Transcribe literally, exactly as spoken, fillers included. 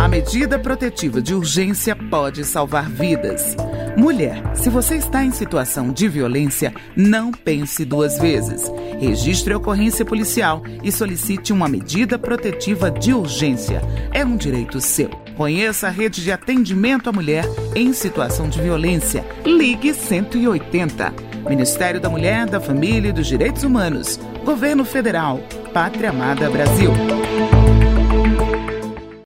A medida protetiva de urgência pode salvar vidas. Mulher, se você está em situação de violência, não pense duas vezes. Registre a ocorrência policial e solicite uma medida protetiva de urgência. É um direito seu. Conheça a rede de atendimento à mulher em situação de violência. Ligue cento e oitenta. Ministério da Mulher, da Família e dos Direitos Humanos. Governo Federal. Pátria Amada Brasil.